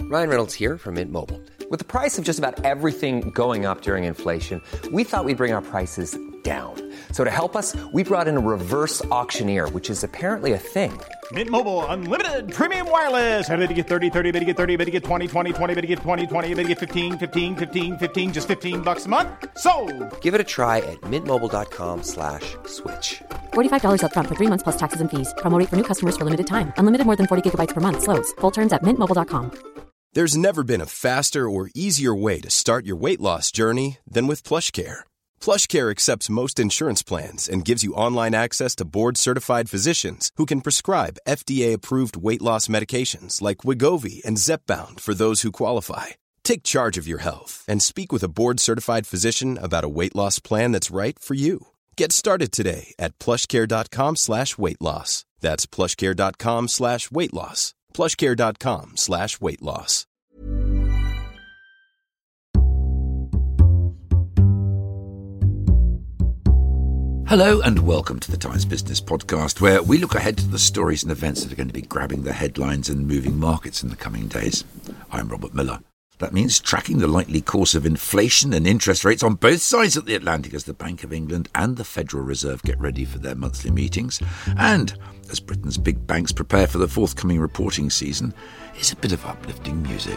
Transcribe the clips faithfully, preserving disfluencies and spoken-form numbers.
Ryan Reynolds here from Mint Mobile. With the price of just about everything going up during inflation, we thought we'd bring our prices down. So to help us, we brought in a reverse auctioneer, which is apparently a thing. Mint Mobile Unlimited Premium Wireless. How to get thirty, thirty, how to get thirty, how to get twenty, twenty, twenty, how to get twenty, twenty, how to get fifteen, fifteen, fifteen, fifteen, just fifteen bucks a month? Sold! Give it a try at mintmobile.com slash switch. forty-five dollars up front for three months plus taxes and fees. Promo rate for new customers for limited time. Unlimited more than forty gigabytes per month. Slows full terms at mint mobile dot com. There's never been a faster or easier way to start your weight loss journey than with PlushCare. PlushCare accepts most insurance plans and gives you online access to board-certified physicians who can prescribe F D A-approved weight loss medications like Wegovy and Zepbound for those who qualify. Take charge of your health and speak with a board-certified physician about a weight loss plan that's right for you. Get started today at plushcare.com slash weight loss. That's plushcare.com slash weight loss. plushcare.com slash weight loss. Hello and welcome to the Times Business Podcast, where we look ahead to the stories and events that are going to be grabbing the headlines and moving markets in the coming days. I'm Robert Miller. That means tracking the likely course of inflation and interest rates on both sides of the Atlantic as the Bank of England and the Federal Reserve get ready for their monthly meetings. And as Britain's big banks prepare for the forthcoming reporting season, is a bit of uplifting music.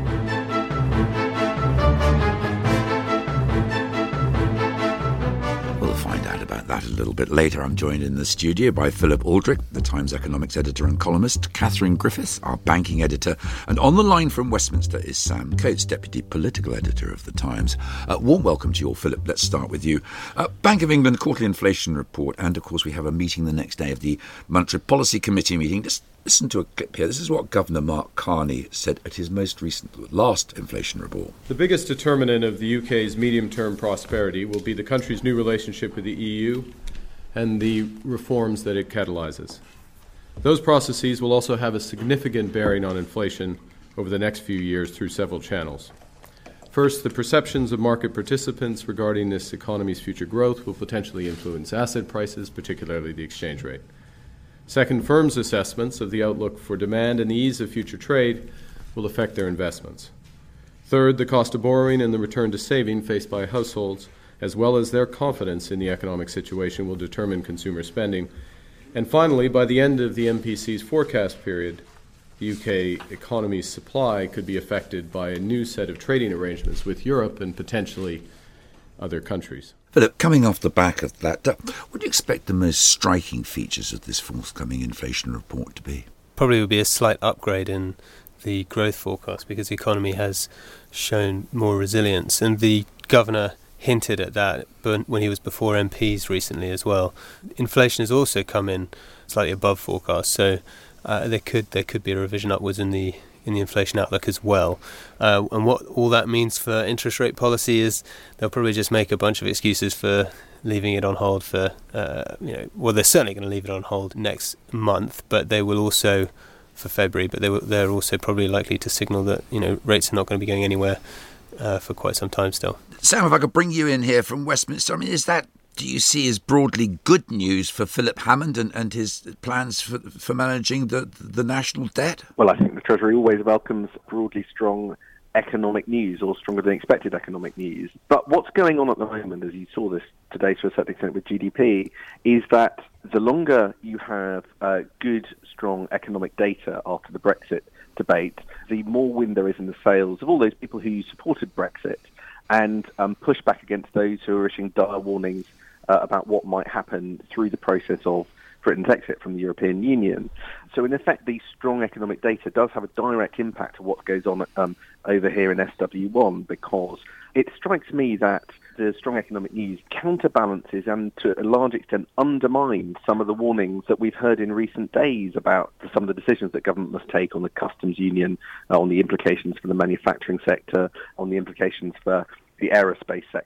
We'll find out about that a little bit later. I'm joined in the studio by Philip Aldrick, the Times economics editor and columnist, Catherine Griffiths, our banking editor, and on the line from Westminster is Sam Coates, deputy political editor of the Times. Uh, warm welcome to you all, Philip. Let's start with you. Uh, Bank of England quarterly inflation report, and of course we have a meeting the next day of the Monetary Policy Committee meeting. Just listen to a clip here. This is what Governor Mark Carney said at his most recent, last inflation report. The biggest determinant of the U K's medium-term prosperity will be the country's new relationship with the E U and the reforms that it catalyzes. Those processes will also have a significant bearing on inflation over the next few years through several channels. First, the perceptions of market participants regarding this economy's future growth will potentially influence asset prices, particularly the exchange rate. Second, firms' assessments of the outlook for demand and the ease of future trade will affect their investments. Third, the cost of borrowing and the return to saving faced by households, as well as their confidence in the economic situation, will determine consumer spending. And finally, by the end of the M P C's forecast period, the U K economy's supply could be affected by a new set of trading arrangements with Europe and potentially other countries. Philip, coming off the back of that, uh, what do you expect the most striking features of this forthcoming inflation report to be? Probably would be a slight upgrade in the growth forecast because the economy has shown more resilience, and the governor hinted at that when he was before M Ps recently as well. Inflation has also come in slightly above forecast, so uh, there could there could be a revision upwards in the in the inflation outlook as well. Uh, and what all that means for interest rate policy is they'll probably just make a bunch of excuses for leaving it on hold for, uh, you know, well, they're certainly going to leave it on hold next month, but they will also, for February, but they will, they're also probably likely to signal that, you know, rates are not going to be going anywhere uh, for quite some time still. Sam, if I could bring you in here from Westminster, I mean, is that, do you see as broadly good news for Philip Hammond and, and his plans for, for managing the, the national debt? Well, I think the Treasury always welcomes broadly strong economic news, or stronger than expected economic news. But what's going on at the moment, as you saw this today to a certain extent with G D P, is that the longer you have uh, good, strong economic data after the Brexit debate, the more wind there is in the sails of all those people who supported Brexit and um, push back against those who are issuing dire warnings Uh, about what might happen through the process of Britain's exit from the European Union. So in effect, the strong economic data does have a direct impact on what goes on um, over here in S W one, because it strikes me that the strong economic news counterbalances and to a large extent undermines some of the warnings that we've heard in recent days about some of the decisions that government must take on the customs union, uh, on the implications for the manufacturing sector, on the implications for the aerospace sector.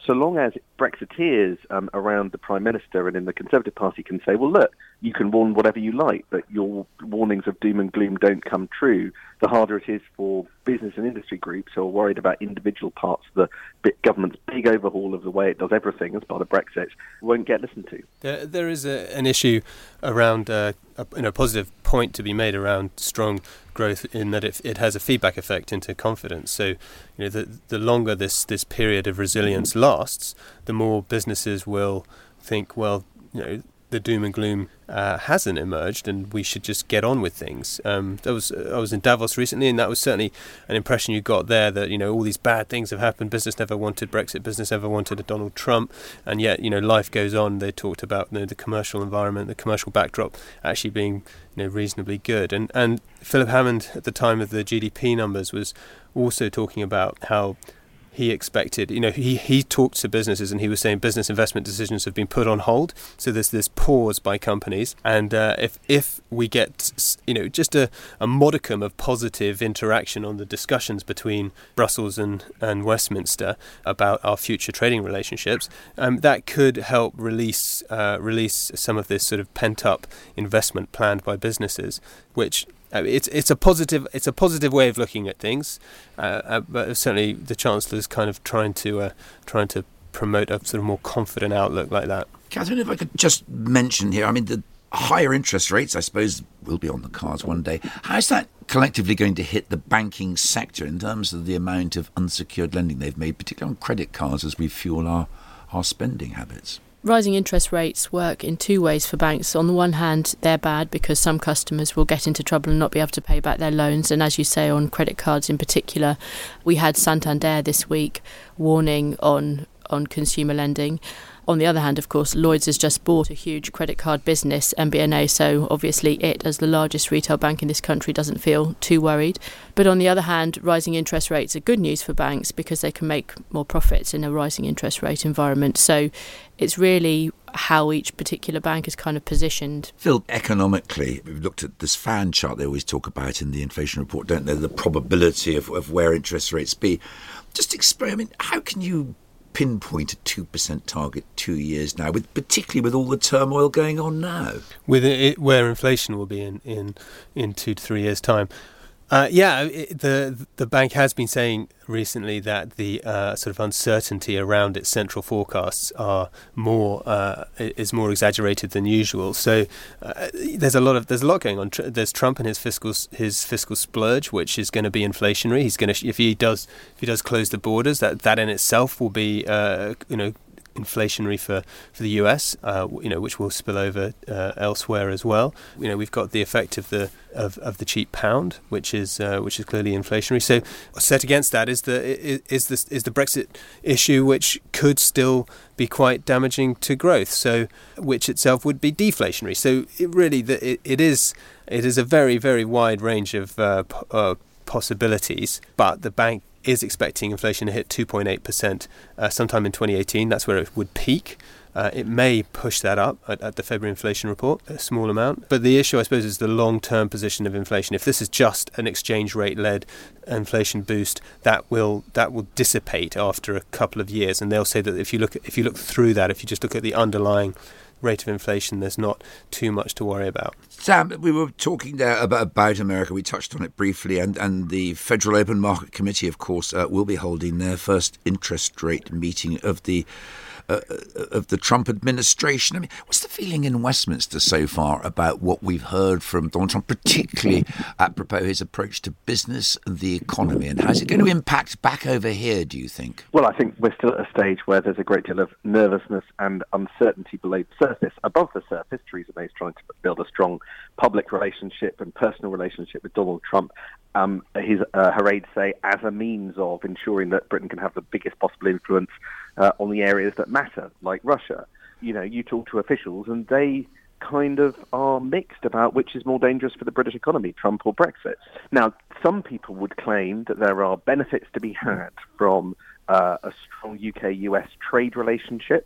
so long as Brexiteers um, around the Prime Minister and in the Conservative Party can say, well, look, you can warn whatever you like, but your warnings of doom and gloom don't come true, the harder it is for business and industry groups who are worried about individual parts of the government's big overhaul of the way it does everything as part of Brexit won't get listened to. There, there is a, an issue around uh, a you know, positive point to be made around strong growth in that it, it has a feedback effect into confidence. So, you know, the the longer this, this period of resilience lasts, the more businesses will think, well, you know, the doom and gloom uh, hasn't emerged, and we should just get on with things. Um, that was I was in Davos recently, and that was certainly an impression you got there that, you know, all these bad things have happened. Business never wanted Brexit. Business never wanted a Donald Trump, and yet, you know, life goes on. They talked about, you know, the commercial environment, the commercial backdrop actually being, you know, reasonably good. And and Philip Hammond at the time of the G D P numbers was also talking about how he expected, you know, he, he talked to businesses and he was saying business investment decisions have been put on hold. So there's this pause by companies. And uh, if if we get, you know, just a, a modicum of positive interaction on the discussions between Brussels and, and Westminster about our future trading relationships, um, that could help release uh, release some of this sort of pent-up investment planned by businesses, which It's it's a positive it's a positive way of looking at things, uh, uh, but certainly the Chancellor's kind of trying to uh, trying to promote a sort of more confident outlook like that. Catherine, if I could just mention here, I mean, the higher interest rates, I suppose, will be on the cards one day. How is that collectively going to hit the banking sector in terms of the amount of unsecured lending they've made, particularly on credit cards, as we fuel our, our spending habits? Rising interest rates work in two ways for banks. On the one hand, they're bad because some customers will get into trouble and not be able to pay back their loans. And as you say, on credit cards in particular, we had Santander this week warning on, on consumer lending. On the other hand, of course, Lloyds has just bought a huge credit card business, M B N A, so obviously it, as the largest retail bank in this country, doesn't feel too worried. But on the other hand, rising interest rates are good news for banks because they can make more profits in a rising interest rate environment. So it's really how each particular bank is kind of positioned. Phil, economically, we've looked at this fan chart they always talk about in the inflation report, don't they? The probability of, of where interest rates be. Just explain, I mean, how can you pinpoint a two percent target two years now, with particularly with all the turmoil going on now? With it, where inflation will be in, in, in two to three years' time. Uh, yeah, it, the the bank has been saying recently that the uh, sort of uncertainty around its central forecasts are more uh, is more exaggerated than usual. So uh, there's a lot of there's a lot going on. There's Trump and his fiscal his fiscal splurge, which is going to be inflationary. He's going to if he does if he does close the borders, that that in itself will be uh, you know. inflationary for, for the U S, uh, you know, which will spill over uh, elsewhere as well. You know, we've got the effect of the of, of the cheap pound, which is uh, which is clearly inflationary. So, set against that is the is this is the Brexit issue, which could still be quite damaging to growth. So, which itself would be deflationary. So, it really the, it, it is it is a very very wide range of uh, p- uh, possibilities. But the bank is expecting inflation to hit two point eight percent uh, sometime in twenty eighteen. That's where it would peak. Uh, it may push that up at, at the February inflation report, a small amount. But the issue, I suppose, is the long-term position of inflation. If this is just an exchange rate-led inflation boost, that will that will dissipate after a couple of years. And they'll say that if you look at, if you look through that, if you just look at the underlying rate of inflation, there's not too much to worry about. Sam, we were talking there about, about America. We touched on it briefly, and, and the Federal Open Market Committee, of course, uh, will be holding their first interest rate meeting of the uh, of the Trump administration. I mean, what's the feeling in Westminster so far about what we've heard from Donald Trump, particularly apropos his approach to business and the economy, and how's it going to impact back over here, do you think? Well, I think we're still at a stage where there's a great deal of nervousness and uncertainty below the surface. Above the surface, Theresa May is trying to build a strong public relationship and personal relationship with Donald Trump. Um, his, uh, her aides say, as a means of ensuring that Britain can have the biggest possible influence uh, on the areas that matter, like Russia. You know, you talk to officials and they kind of are mixed about which is more dangerous for the British economy, Trump or Brexit. Now, some people would claim that there are benefits to be had from uh, a strong U K U S trade relationship.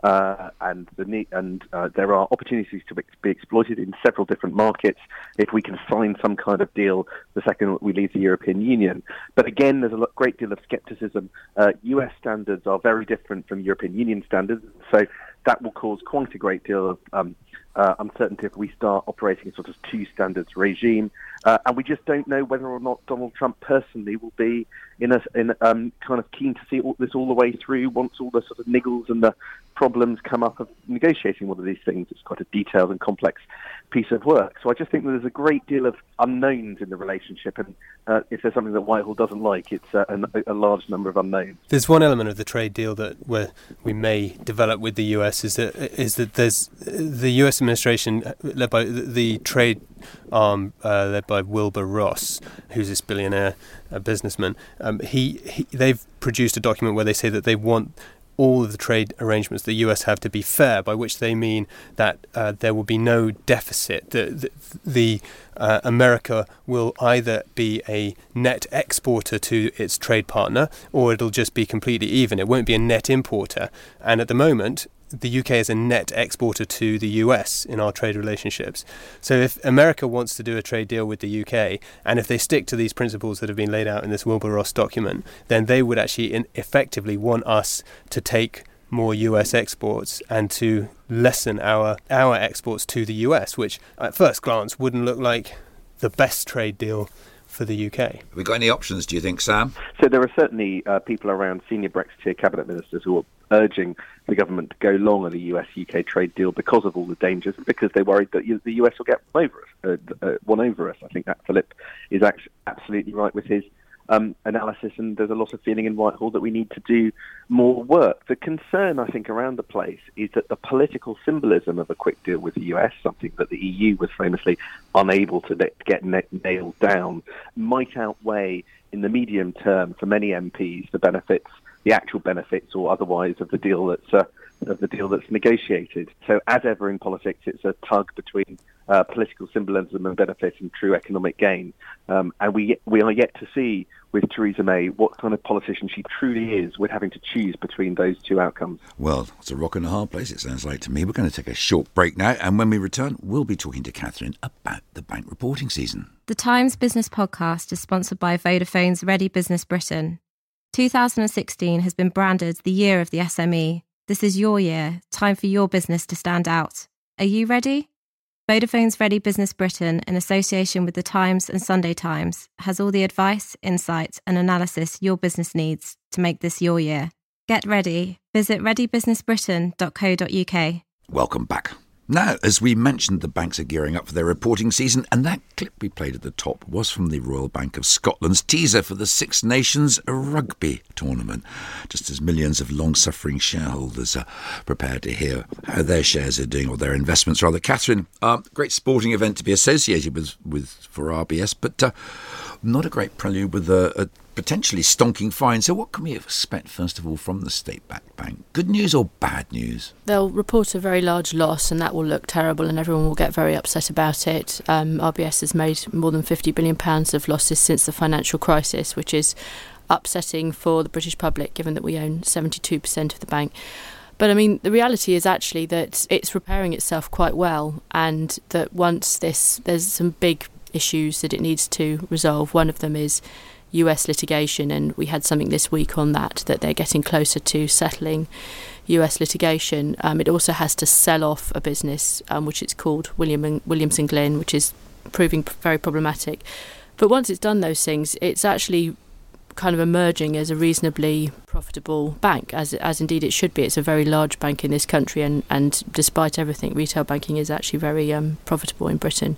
uh, and the ne- and uh, there are opportunities to be exploited in several different markets if we can find some kind of deal the second we leave the European Union. But again, there's a great deal of scepticism. Uh, U S standards are very different from European Union standards, so that will cause quite a great deal of um, uh, uncertainty if we start operating a sort of two standards regime. Uh, and we just don't know whether or not Donald Trump personally will be in a in um, kind of keen to see all, this all the way through once all the sort of niggles and the problems come up of negotiating one of these things. It's quite a detailed and complex piece of work. So I just think that there's a great deal of unknowns in the relationship, and uh, if there's something that Whitehall doesn't like, it's uh, an, a large number of unknowns. There's one element of the trade deal that where we may develop with the U S is that is that there's the U S administration led by the trade arm uh, led by Wilbur Ross, who's this billionaire uh, businessman. Um, he, he they've produced a document where they say that they want all of the trade arrangements the U S have to be fair, by which they mean that uh, there will be no deficit. The, the, the uh, America will either be a net exporter to its trade partner, or it'll just be completely even. It won't be a net importer. And at the moment, the U K is a net exporter to the U S in our trade relationships. So if America wants to do a trade deal with the U K, and if they stick to these principles that have been laid out in this Wilbur Ross document, then they would actually in effectively want us to take more U S exports and to lessen our our exports to the U S, which at first glance wouldn't look like the best trade deal for the U K. Have we got any options, do you think, Sam? So there are certainly uh, people around, senior Brexiteer cabinet ministers, who are urging the government to go long on a U S U K trade deal because of all the dangers, because they're worried that the U S will get one over us. Uh, uh, one over us. I think that Philip is actually absolutely right with his um, analysis, and there's a lot of feeling in Whitehall that we need to do more work. The concern, I think, around the place is that the political symbolism of a quick deal with the U S, something that the E U was famously unable to get nailed down, might outweigh in the medium term for many M Ps the benefits, the actual benefits or otherwise of the deal that's uh, of the deal that's negotiated. So as ever in politics, it's a tug between uh, political symbolism and benefit and true economic gain. Um, and we we are yet to see with Theresa May what kind of politician she truly is, with having to choose between those two outcomes. Well, it's a rock and a hard place, it sounds like to me. We're going to take a short break now, and when we return, we'll be talking to Catherine about the bank reporting season. The Times Business Podcast is sponsored by Vodafone's Ready Business Britain. two thousand sixteen has been branded the year of the S M E. This is your year, time for your business to stand out. Are you ready? Vodafone's Ready Business Britain, in association with The Times and Sunday Times, has all the advice, insight and analysis your business needs to make this your year. Get ready. Visit ready business britain dot co dot uk. Welcome back. Now, as we mentioned, the banks are gearing up for their reporting season, and that clip we played at the top was from the Royal Bank of Scotland's teaser for the Six Nations rugby tournament, just as millions of long-suffering shareholders are prepared to hear how their shares are doing, or their investments rather. Catherine, uh, great sporting event to be associated with, with for R B S, but uh, not a great prelude with a, a potentially stonking fine. So what can we expect, first of all, from the state-backed bank? Good news or bad news? They'll report a very large loss, and that will look terrible, and everyone will get very upset about it. Um, R B S has made more than fifty billion pounds of losses since the financial crisis, which is upsetting for the British public, given that we own seventy-two percent of the bank. But I mean, the reality is actually that it's repairing itself quite well, and that once this, there's some big issues that it needs to resolve. One of them is U S litigation, and we had something this week on that, that they're getting closer to settling U S litigation. Um, it also has to sell off a business, um, which it's called William and, Williams and Glyn, which is proving very problematic. But once it's done those things, it's actually kind of emerging as a reasonably profitable bank, as as indeed it should be. It's a very large bank in this country, and, and despite everything, retail banking is actually very um, profitable in Britain.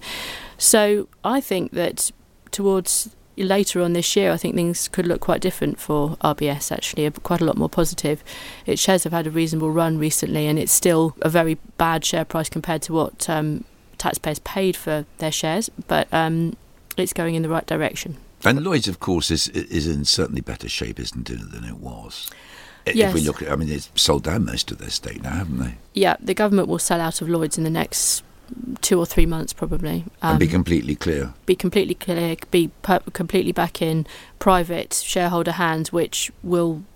So I think that towards later on this year, I think things could look quite different for R B S, actually, quite a lot more positive. Its shares have had a reasonable run recently, and it's still a very bad share price compared to what um, taxpayers paid for their shares, but um, it's going in the right direction. And Lloyds, of course, is is in certainly better shape, isn't it, than it was? Yes. If we look at, I mean, it's sold down most of their stake now, haven't they? Yeah, the government will sell out of Lloyds in the next two or three months, probably. Um, and be completely clear. Be completely clear, be per- completely back in private shareholder hands, which will be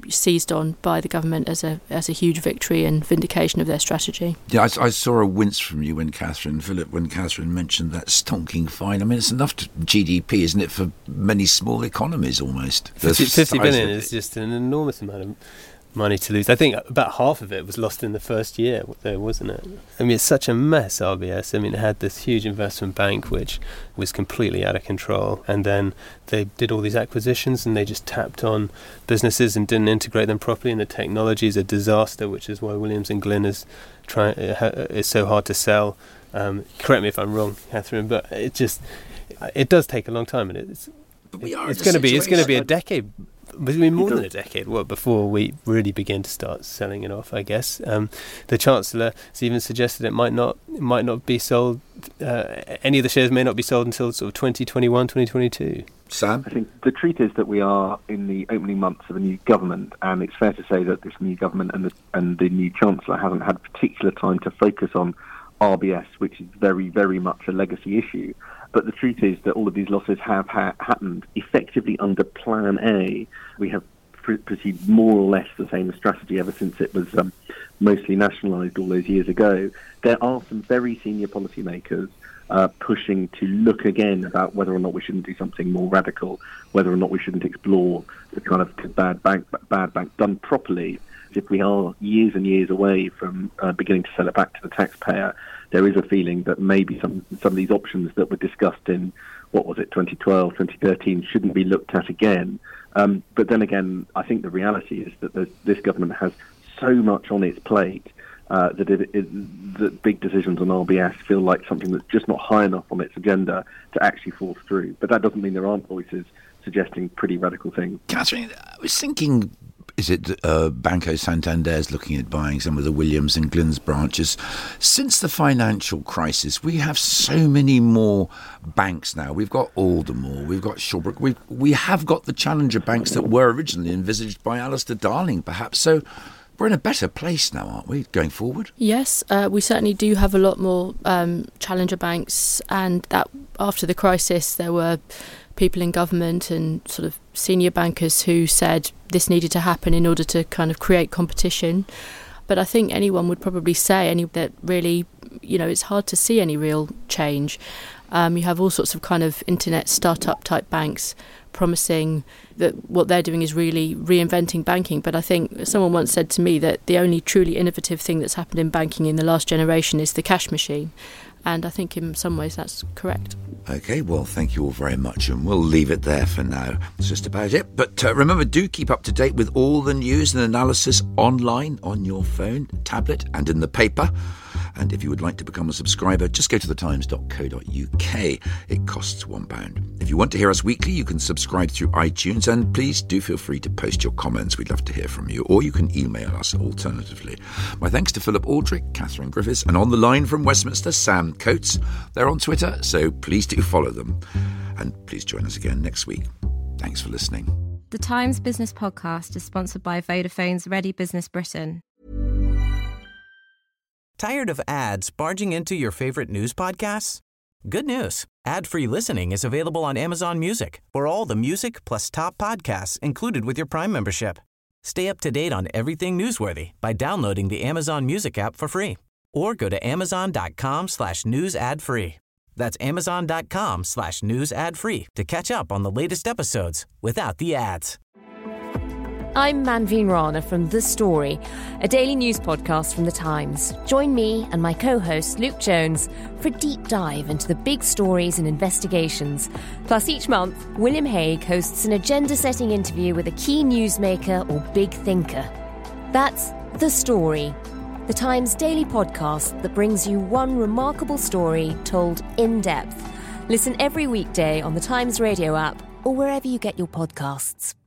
seized on by the government as a as a huge victory and vindication of their strategy. Yeah, I, I saw a wince from you when Catherine, Philip, when Catherine mentioned that stonking fine. I mean, it's enough to G D P, isn't it, for many small economies almost? fifty, fifty billion is just an enormous amount of money to lose. I think about half of it was lost in the first year there, wasn't it? I mean, it's such a mess, R B S. I mean, it had this huge investment bank which was completely out of control, and then they did all these acquisitions and they just tapped on businesses and didn't integrate them properly, and the technology is a disaster, which is why Williams and Glyn is try, uh, is so hard to sell. Um, correct me if I'm wrong, Catherine, but it just it does take a long time, and it's but we are it's going to be it's going to be a decade. But I mean, more does. than a decade, well, before we really begin to start selling it off, I guess. Um, the Chancellor has even suggested it might not it might not be sold, uh, any of the shares may not be sold until sort of twenty twenty-one, twenty twenty-two. Sam? I think the truth is that we are in the opening months of a new government, and it's fair to say that this new government and the, and the new Chancellor haven't had particular time to focus on R B S, which is very, very much a legacy issue. But the truth is that all of these losses have ha- happened effectively under Plan A. We have pr- pursued more or less the same strategy ever since it was um, mostly nationalised all those years ago. There are some very senior policymakers uh, pushing to look again about whether or not we shouldn't do something more radical, whether or not we shouldn't explore the kind of bad bank, bad bank done properly. If we are years and years away from uh, beginning to sell it back to the taxpayer, there is a feeling that maybe some some of these options that were discussed in, what was it, twenty twelve, twenty thirteen, shouldn't be looked at again. Um, but then again, I think the reality is that this government has so much on its plate uh, that, it, it, that big decisions on R B S feel like something that's just not high enough on its agenda to actually force through. But that doesn't mean there aren't voices suggesting pretty radical things. Catherine, I was thinking, is it uh, Banco Santander's looking at buying some of the Williams and Glyn's branches? Since the financial crisis, we have so many more banks now. We've got Aldermore, we've got Shawbrook, we we have got the challenger banks that were originally envisaged by Alistair Darling, perhaps. So we're in a better place now, aren't we, going forward? Yes, uh, we certainly do have a lot more um, challenger banks, and that after the crisis there were people in government and sort of senior bankers who said this needed to happen in order to kind of create competition. But I think anyone would probably say any that really, you know, it's hard to see any real change. Um, you have all sorts of kind of internet startup type banks promising that what they're doing is really reinventing banking. But I think someone once said to me that the only truly innovative thing that's happened in banking in the last generation is the cash machine. And I think in some ways that's correct. OK, well, thank you all very much, and we'll leave it there for now. That's just about it. But uh, remember, do keep up to date with all the news and analysis online on your phone, tablet and in the paper. And if you would like to become a subscriber, just go to the times dot co dot uk. It costs one pound. If you want to hear us weekly, you can subscribe through iTunes, and please do feel free to post your comments. We'd love to hear from you, or you can email us alternatively. My thanks to Philip Aldrich, Catherine Griffiths, and on the line from Westminster, Sam Coates. They're on Twitter, so please do follow them. And please join us again next week. Thanks for listening. The Times Business Podcast is sponsored by Vodafone's Ready Business Britain. Tired of ads barging into your favorite news podcasts? Good news. Ad-free listening is available on Amazon Music for all the music plus top podcasts included with your Prime membership. Stay up to date on everything newsworthy by downloading the Amazon Music app for free or go to amazon.com slash news ad free. That's amazon.com slash news ad free to catch up on the latest episodes without the ads. I'm Manveen Rana from The Story, a daily news podcast from The Times. Join me and my co-host Luke Jones for a deep dive into the big stories and investigations. Plus, each month, William Hague hosts an agenda-setting interview with a key newsmaker or big thinker. That's The Story, The Times daily podcast that brings you one remarkable story told in depth. Listen every weekday on The Times radio app or wherever you get your podcasts.